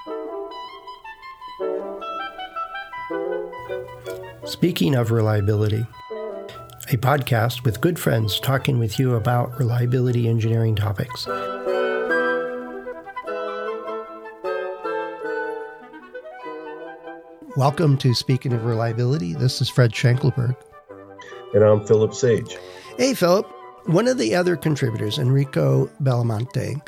Speaking of reliability, a podcast with good friends talking with you about reliability engineering topics. Welcome to Speaking of Reliability. This is Fred Schenkelberg. And I'm Philip Sage. Hey, Philip. One of the other contributors, Enrico Belamonte,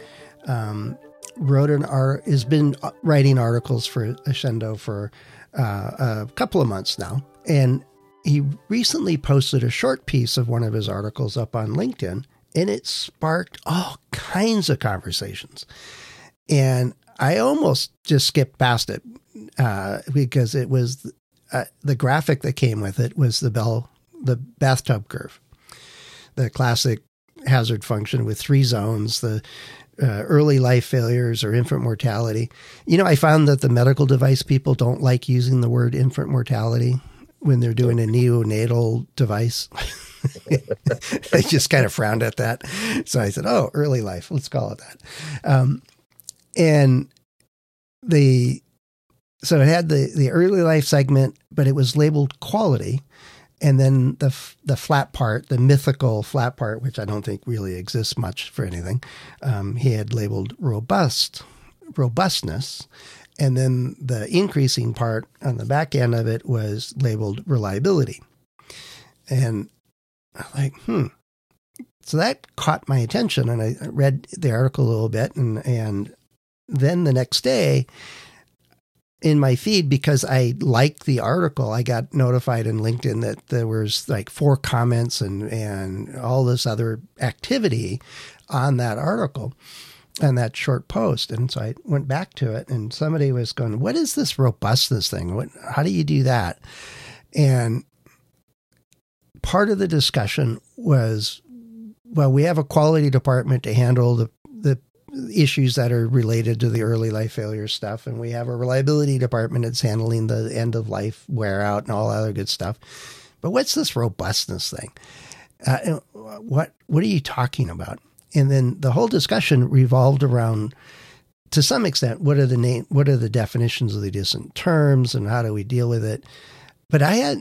has been writing articles for Accendo for a couple of months now. And he recently posted a short piece of one of his articles up on LinkedIn, and it sparked all kinds of conversations. And I almost just skipped past it because it was the graphic that came with it was the bathtub curve, the classic hazard function with three zones, the early life failures or infant mortality. You know, I found that the medical device people don't like using the word infant mortality when they're doing a neonatal device. They just kind of frowned at that. So I said, oh, early life, let's call it that. So it had the early life segment, but it was labeled quality. And then the flat part, the mythical flat part, which I don't think really exists much for anything, he had labeled robustness. And then the increasing part on the back end of it was labeled reliability. And I'm like, So that caught my attention, and I read the article a little bit, and then the next day in my feed, because I liked the article, I got notified in LinkedIn that there was like 4 comments and all this other activity on that article and that short post. And so I went back to it, and somebody was going, what is this robustness thing? How do you do that? And part of the discussion was, well, we have a quality department to handle the issues that are related to the early life failure stuff. And we have a reliability department that's handling the end of life wear out and all other good stuff. But what's this robustness thing? What are you talking about? And then the whole discussion revolved around, to some extent, what are the definitions of the different terms and how do we deal with it? But I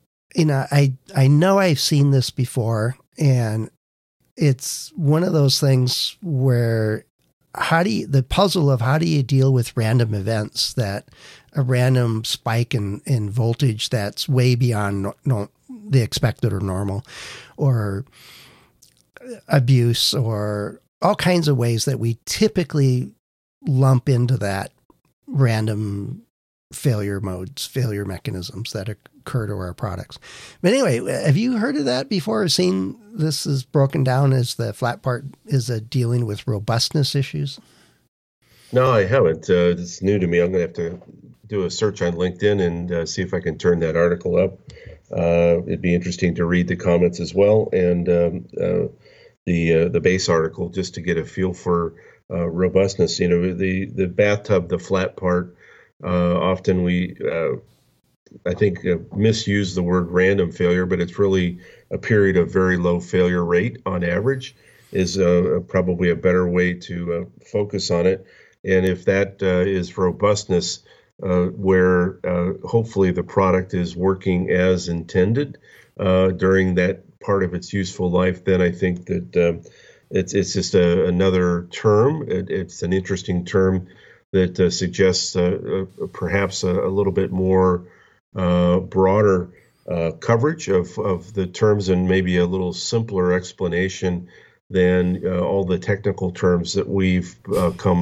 know I've seen this before, and it's one of those things where the puzzle of how do you deal with random events, that a random spike in voltage that's way beyond the expected or normal, or abuse, or all kinds of ways that we typically lump into that random failure mechanisms that occur to our products. But anyway, have you heard of that before, or seen this is broken down as the flat part is dealing with robustness issues? No, I haven't. It's new to me. I'm going to have to do a search on LinkedIn and see if I can turn that article up. It'd be interesting to read the comments as well, and the base article, just to get a feel for robustness. You know, the bathtub, the flat part, often we, I think, misuse the word random failure, but it's really a period of very low failure rate on average is probably a better way to focus on it. And if that is robustness, where hopefully the product is working as intended during that part of its useful life, then I think that it's just another term. It's an interesting term that suggests perhaps a little bit more broader coverage of the terms, and maybe a little simpler explanation than all the technical terms that we've come,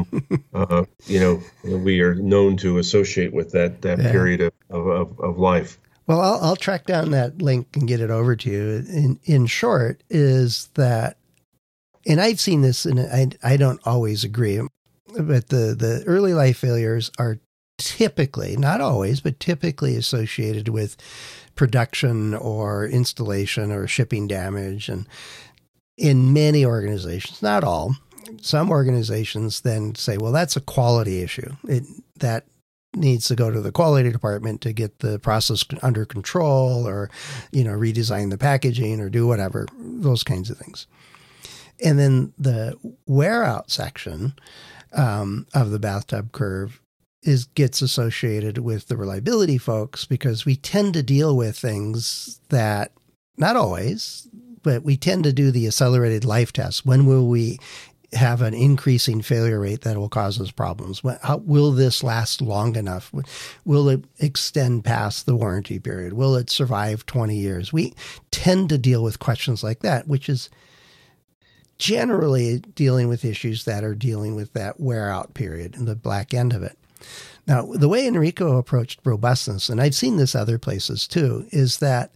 we are known to associate with that period of life. Well, I'll track down that link and get it over to you. In short, is that, and I've seen this, and I don't always agree, but the early life failures are typically, not always, but typically associated with production or installation or shipping damage. And in many organizations, not all, some organizations then say, well, that's a quality issue. That needs to go to the quality department to get the process under control, or, redesign the packaging or do whatever, those kinds of things. And then the wear out section of the bathtub curve gets associated with the reliability folks, because we tend to deal with things that, not always, but we tend to do the accelerated life test. When will we have an increasing failure rate that will cause us problems? How, will this last long enough? Will it extend past the warranty period? Will it survive 20 years? We tend to deal with questions like that, which is generally dealing with issues that are dealing with that wear out period and the back end of it. Now, the way Enrico approached robustness, and I've seen this other places too, is that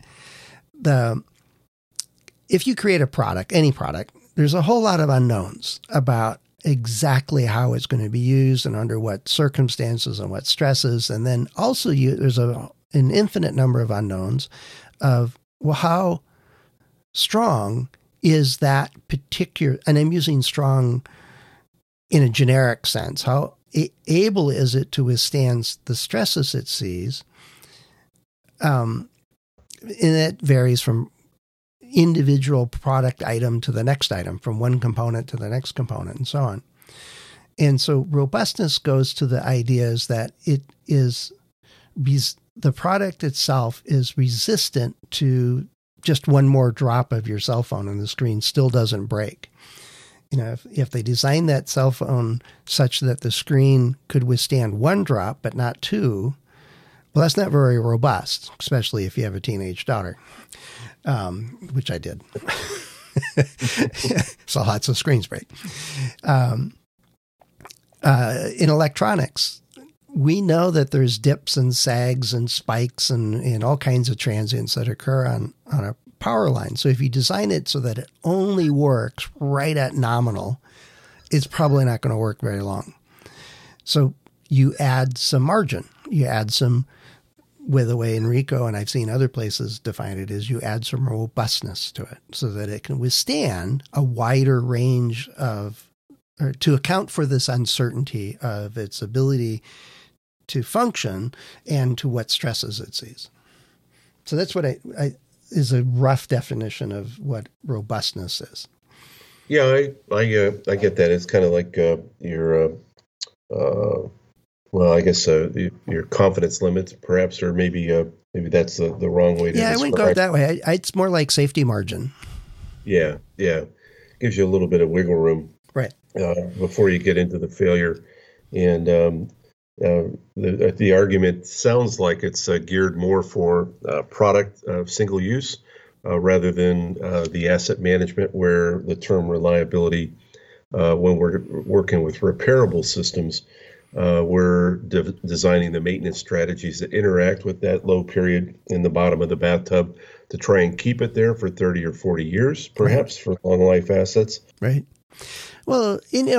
if you create a product, any product, there's a whole lot of unknowns about exactly how it's going to be used and under what circumstances and what stresses. And then also there's an infinite number of unknowns of, well, how strong is that particular, and I'm using strong in a generic sense, how able is it to withstand the stresses it sees? And that varies from individual product item to the next item, from one component to the next component, and so on. And so robustness goes to the ideas that it is, the product itself is resistant to just one more drop of your cell phone and the screen still doesn't break. You know, if they design that cell phone such that the screen could withstand one drop but not two, well, that's not very robust, especially if you have a teenage daughter, which I did. Saw lots of screens break. In electronics, we know that there's dips and sags and spikes and all kinds of transients that occur on a power line. So if you design it so that it only works right at nominal, it's probably not going to work very long. So you add some margin. You add some, with the way Enrico and I've seen other places define it, is you add some robustness to it so that it can withstand a wider range of, or to account for this uncertainty of its ability to function and to what stresses it sees. So that's what I is a rough definition of what robustness is. Yeah, I get that. It's kind of like your your confidence limits, perhaps, or maybe that's the wrong way to describe. I wouldn't go that way. It's more like safety margin. Yeah. Gives you a little bit of wiggle room, right, before you get into the failure. And the argument sounds like it's geared more for product single use rather than the asset management, where the term reliability, when we're working with repairable systems, we're designing the maintenance strategies that interact with that low period in the bottom of the bathtub to try and keep it there for 30 or 40 years, perhaps, for long life assets. Right. Well,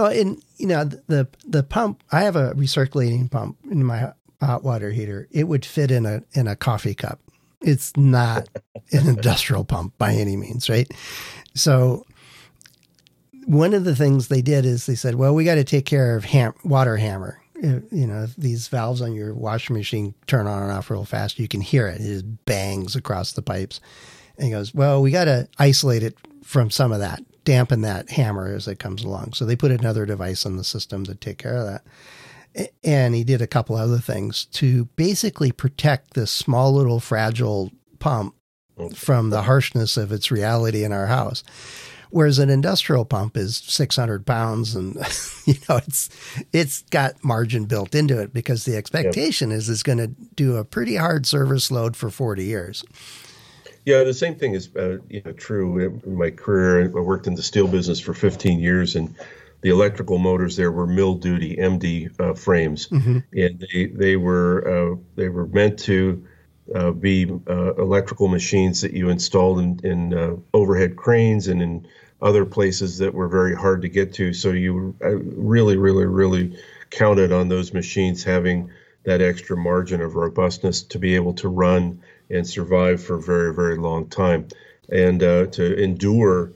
the pump, I have a recirculating pump in my hot water heater. It would fit in a coffee cup. It's not an industrial pump by any means, right? So one of the things they did is they said, well, we got to take care of water hammer. If these valves on your washing machine turn on and off real fast, you can hear it. It just bangs across the pipes. And he goes, well, we got to isolate it from some of that, dampen that hammer as it comes along. So they put another device in the system to take care of that. And he did a couple other things to basically protect this small little fragile pump from the harshness of its reality in our house. Whereas an industrial pump is 600 pounds and, it's got margin built into it because the expectation is it's going to do a pretty hard service load for 40 years. Yeah, the same thing is true in my career. I worked in the steel business for 15 years, and the electrical motors there were mill duty MD frames, and they were meant to be electrical machines that you installed in overhead cranes and in other places that were very hard to get to. So you really, really, really counted on those machines having that extra margin of robustness to be able to run and survive for a very, very long time, and to endure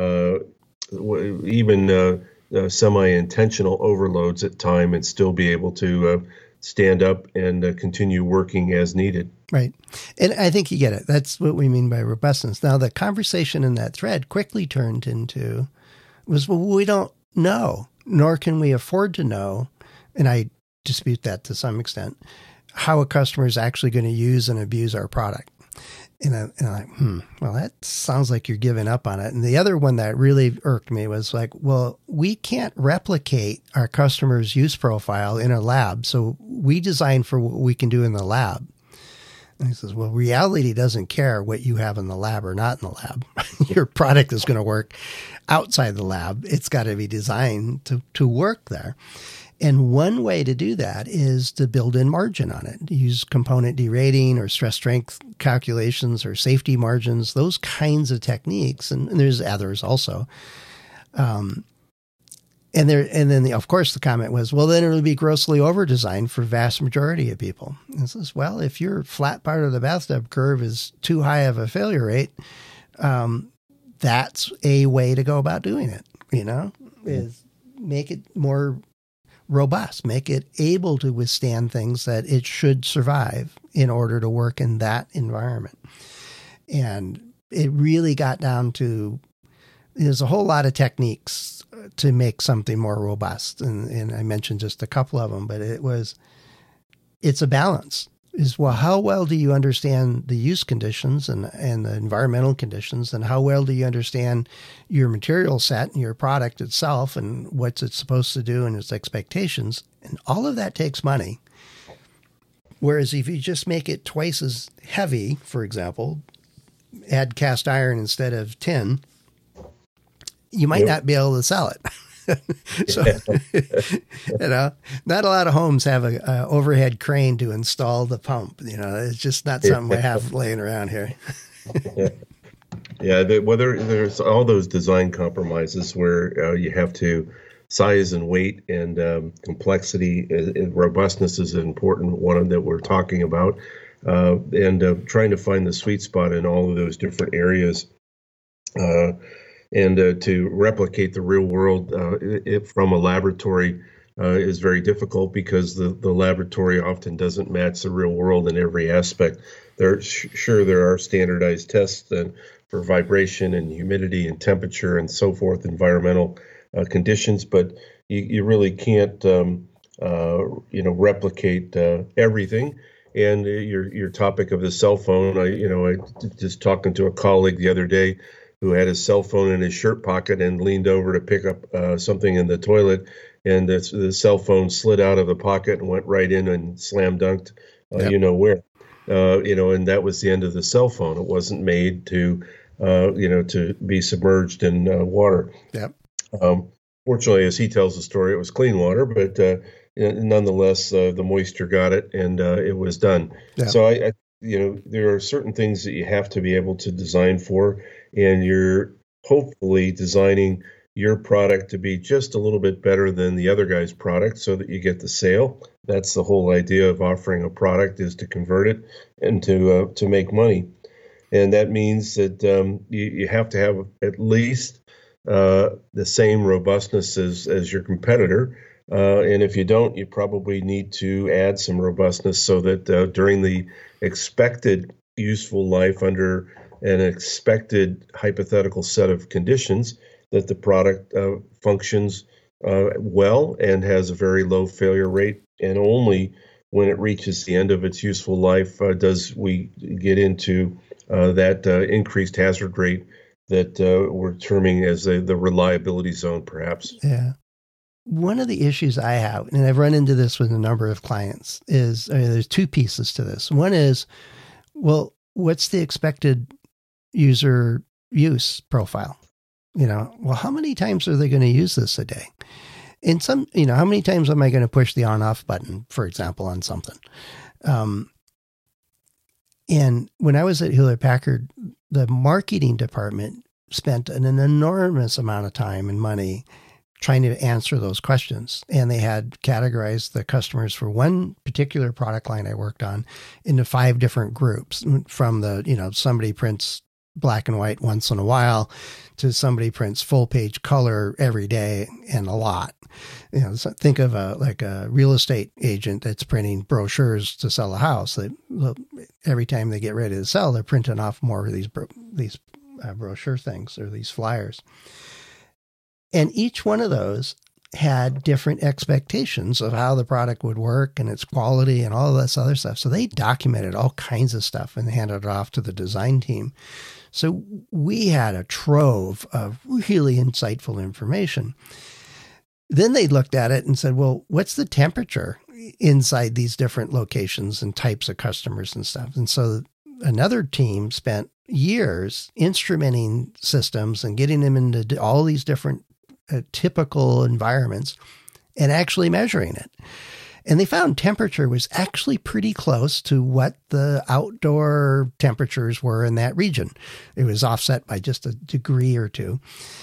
even semi-intentional overloads at time and still be able to stand up and continue working as needed. Right. And I think you get it. That's what we mean by robustness. Now, the conversation in that thread quickly turned into was, well, we don't know, nor can we afford to know. And I dispute that to some extent, how a customer is actually going to use and abuse our product. And I'm like, well, that sounds like you're giving up on it. And the other one that really irked me was like, well, we can't replicate our customer's use profile in a lab. So we design for what we can do in the lab. And he says, well, reality doesn't care what you have in the lab or not in the lab. Your product is going to work outside the lab. It's got to be designed to work there. And one way to do that is to build in margin on it. Use component derating or stress strength calculations or safety margins, those kinds of techniques. And there's others also. And then of course the comment was, well, then it'll be grossly over-designed for vast majority of people. And it says, well, if your flat part of the bathtub curve is too high of a failure rate, that's a way to go about doing it, is make it more robust, make it able to withstand things that it should survive in order to work in that environment. And it really got down to, there's a whole lot of techniques to make something more robust. And I mentioned just a couple of them, but it's a balance. Well, how well do you understand the use conditions and the environmental conditions, and how well do you understand your material set and your product itself and what's it supposed to do and its expectations? And all of that takes money. Whereas if you just make it twice as heavy, for example, add cast iron instead of tin, you might not be able to sell it. So, not a lot of homes have a overhead crane to install the pump. It's just not something we have laying around here. Whether there's all those design compromises where you have to size and weight and complexity and robustness is an important one that we're talking about, and trying to find the sweet spot in all of those different areas. And to replicate the real world from a laboratory is very difficult because the laboratory often doesn't match the real world in every aspect. There are standardized tests for vibration and humidity and temperature and so forth, environmental conditions, but you really can't replicate everything. And your topic of the cell phone, I just talking to a colleague the other day who had his cell phone in his shirt pocket and leaned over to pick up something in the toilet, and the cell phone slid out of the pocket and went right in and slam dunked, where, and that was the end of the cell phone. It wasn't made to be submerged in water. Yep. Fortunately, as he tells the story, it was clean water, but nonetheless, the moisture got it, and it was done. Yep. So I there are certain things that you have to be able to design for, and you're hopefully designing your product to be just a little bit better than the other guy's product so that you get the sale. That's the whole idea of offering a product, is to convert it and to make money. And that means that you have to have at least the same robustness as your competitor. And if you don't, you probably need to add some robustness so that during the expected useful life under an expected hypothetical set of conditions, that the product functions well and has a very low failure rate. And only when it reaches the end of its useful life does we get into that increased hazard rate that we're terming as the reliability zone, perhaps. Yeah. One of the issues I have, and I've run into this with a number of clients, is there's two pieces to this. One is, well, what's the expected user use profile? Well, how many times are they going to use this a day? And how many times am I going to push the on-off button, for example, on something? And when I was at Hewlett-Packard, the marketing department spent an enormous amount of time and money trying to answer those questions. And they had categorized the customers for one particular product line I worked on into 5 different groups, from somebody prints black and white once in a while to somebody prints full page color every day and a lot. So think of a real estate agent that's printing brochures to sell a house. Every time they get ready to sell, they're printing off more of these brochure things or these flyers. And each one of those had different expectations of how the product would work and its quality and all this other stuff. So they documented all kinds of stuff and handed it off to the design team. So we had a trove of really insightful information. Then they looked at it and said, well, what's the temperature inside these different locations and types of customers and stuff? And so another team spent years instrumenting systems and getting them into all these different typical environments and actually measuring it. And they found temperature was actually pretty close to what the outdoor temperatures were in that region. It was offset by just a degree or two.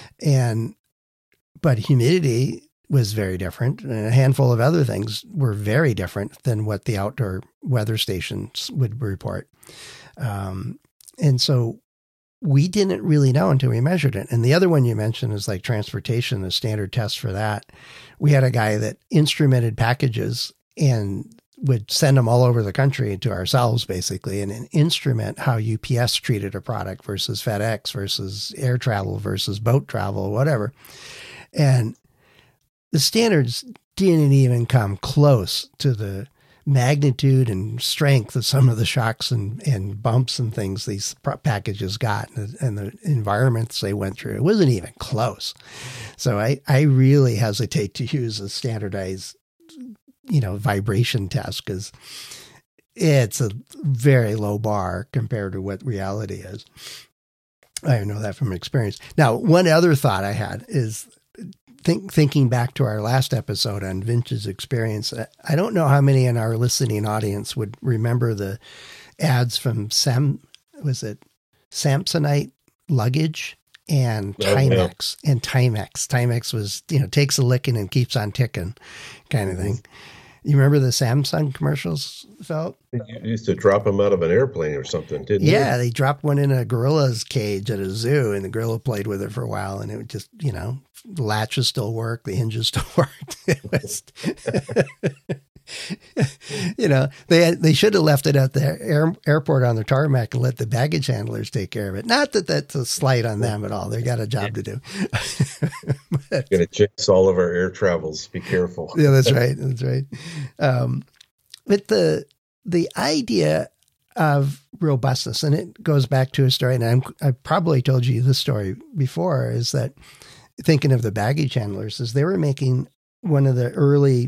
But humidity was very different, and a handful of other things were very different than what the outdoor weather stations would report. And so we didn't really know until we measured it. And the other one you mentioned is like transportation, the standard test for that. We had a guy that instrumented packages and would send them all over the country to ourselves, basically, and an instrument how UPS treated a product versus FedEx versus air travel versus boat travel, whatever. And the standards didn't even come close to the magnitude and strength of some of the shocks and bumps and things these packages got and the environments they went through. It wasn't even close. So I really hesitate to use a standardized, vibration test because it's a very low bar compared to what reality is. I know that from experience. Now, one other thought I had is thinking back to our last episode on Vince's experience. I don't know how many in our listening audience would remember the ads from Samsonite luggage and Timex and Timex. Timex was, takes a licking and keeps on ticking kind of thing. You remember the Samsung commercials, Philip? You used to drop them out of an airplane or something, didn't you? Yeah, they dropped one in a gorilla's cage at a zoo, and the gorilla played with it for a while, and it would just, the latches still work, the hinges still worked. It was, they should have left it at the airport on the tarmac and let the baggage handlers take care of it. Not that that's a slight on them at all. They got a job to do. Going to jinx all of our air travels. Be careful. Yeah, that's right. That's right. But the idea of robustness, and it goes back to a story, and I probably told you this story before, is that thinking of the baggage handlers, is they were making one of the early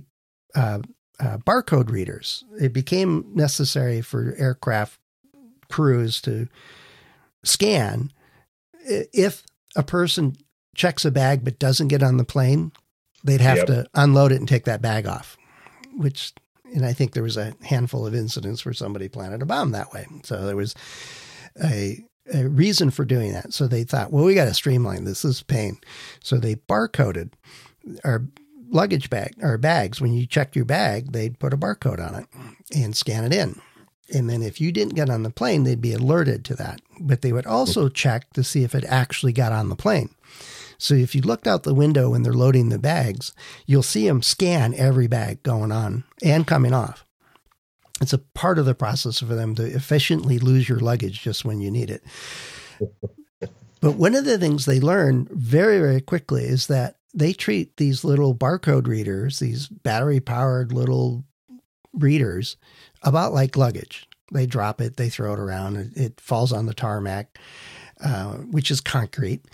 barcode readers. It became necessary for aircraft crews to scan. If a person checks a bag but doesn't get on the plane, they'd have to unload it and take that bag off, and I think there was a handful of incidents where somebody planted a bomb that way. So there was a reason for doing that. So they thought, well, we got to streamline this. This is pain. So they barcoded our luggage bag or bags. When you checked your bag, they'd put a barcode on it and scan it in. And then if you didn't get on the plane, they'd be alerted to that. But they would also check to see if it actually got on the plane. So if you looked out the window when they're loading the bags, you'll see them scan every bag going on and coming off. It's a part of the process for them to efficiently lose your luggage just when you need it. But one of the things they learn very, very quickly is that they treat these little barcode readers, these battery-powered little readers, about like luggage. They drop it, they throw it around, it falls on the tarmac, which is concrete,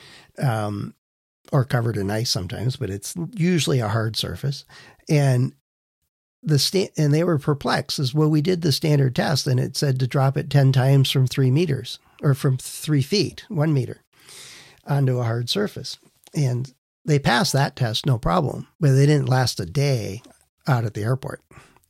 or covered in ice sometimes, but it's usually a hard surface. And and they were perplexed as well. We did the standard test and it said to drop it 10 times from 3 meters or from 3 feet, 1 meter onto a hard surface. And they passed that test, no problem, but they didn't last a day out at the airport.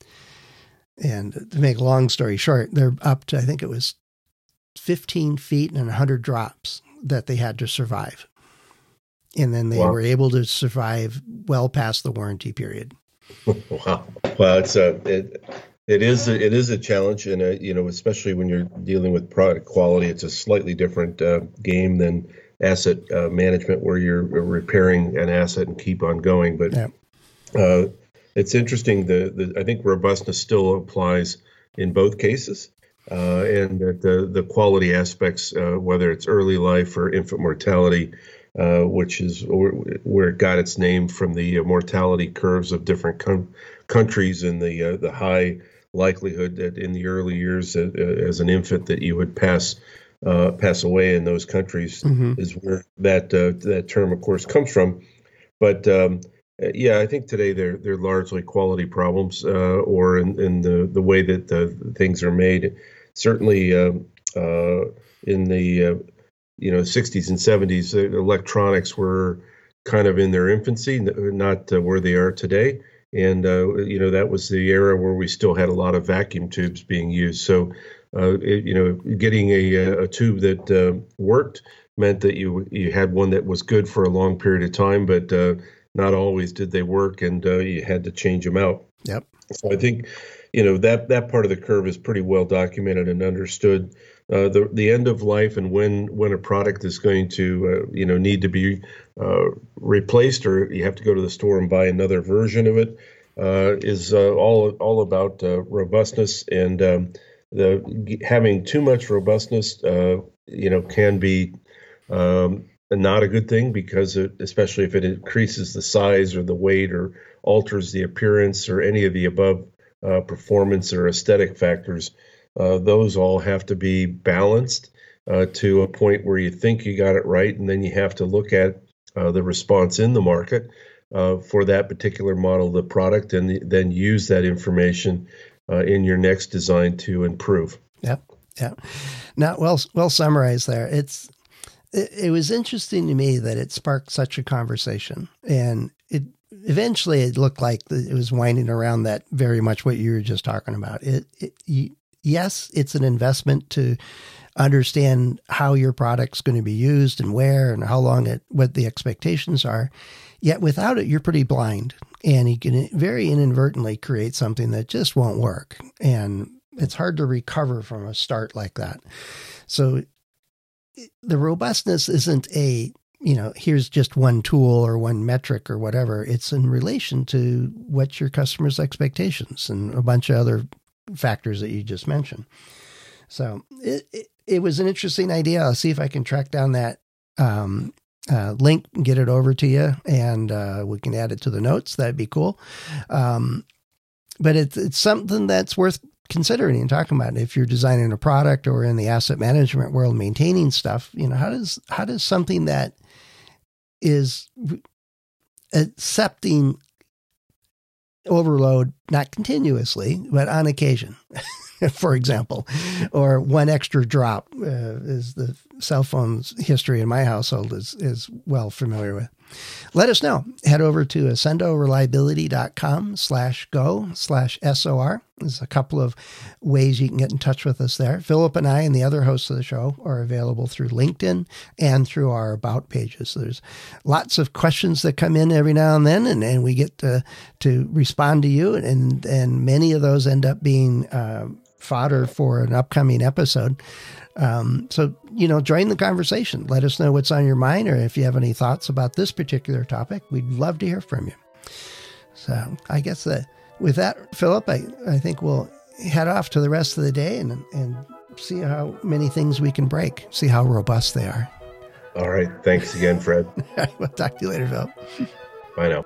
And to make a long story short, they're up to, I think it was 15 feet and 100 drops that they had to survive. And then they were able to survive well past the warranty period. Wow. Well, it is a challenge, and especially when you're dealing with product quality, it's a slightly different game than asset management, where you're repairing an asset and keep on going. But it's interesting. I think robustness still applies in both cases, and that the quality aspects, whether it's early life or infant mortality, which is where it got its name from the mortality curves of different countries and the high likelihood that in the early years as an infant that you would pass away in those countries is where that term, of course, comes from. But I think today they're largely quality problems, or in the way that the things are made. Certainly, in the 60s and 70s, electronics were kind of in their infancy, not where they are today. And, that was the era where we still had a lot of vacuum tubes being used. So, getting a tube that worked meant that you had one that was good for a long period of time, but not always did they work, and you had to change them out. Yep. So I think, that part of the curve is pretty well documented and understood. The end of life and when a product is going to need to be replaced, or you have to go to the store and buy another version of it, is all about robustness, and having too much robustness can be not a good thing, because especially if it increases the size or the weight or alters the appearance or any of the above performance or aesthetic factors. Those all have to be balanced to a point where you think you got it right, and then you have to look at the response in the market for that particular model of the product, and then use that information in your next design to improve. Yep. Now, well summarized there. It was interesting to me that it sparked such a conversation, and eventually it looked like it was winding around that very much what you were just talking about. Yes, it's an investment to understand how your product's going to be used and where and how long what the expectations are. Yet without it, you're pretty blind, and you can very inadvertently create something that just won't work. And it's hard to recover from a start like that. So the robustness isn't here's just one tool or one metric or whatever. It's in relation to what's your customer's expectations and a bunch of other factors that you just mentioned. So it was an interesting idea. I'll see if I can track down that link and get it over to you, and we can add it to the notes. That'd be cool. But it's something that's worth considering and talking about. If you're designing a product or in the asset management world, maintaining stuff, how does something that is accepting overload, not continuously, but on occasion, for example, or one extra drop, is the cell phone's history in my household is well familiar with. Let us know. Head over to accendoreliability.com/go/SOR. There's a couple of ways you can get in touch with us there. Philip and I and the other hosts of the show are available through LinkedIn and through our About pages. So there's lots of questions that come in every now and then, and we get to respond to you, and many of those end up being fodder for an upcoming episode. So, join the conversation. Let us know what's on your mind, or if you have any thoughts about this particular topic, we'd love to hear from you. So I guess with that, Philip, I think we'll head off to the rest of the day and see how many things we can break, see how robust they are. All right. Thanks again, Fred. We'll talk to you later, Philip. Bye now.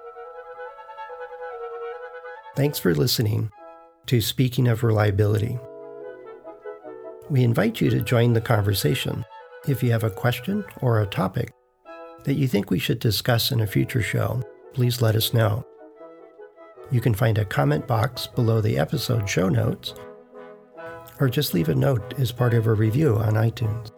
Thanks for listening to Speaking of Reliability. We invite you to join the conversation. If you have a question or a topic that you think we should discuss in a future show, please let us know. You can find a comment box below the episode show notes, or just leave a note as part of a review on iTunes.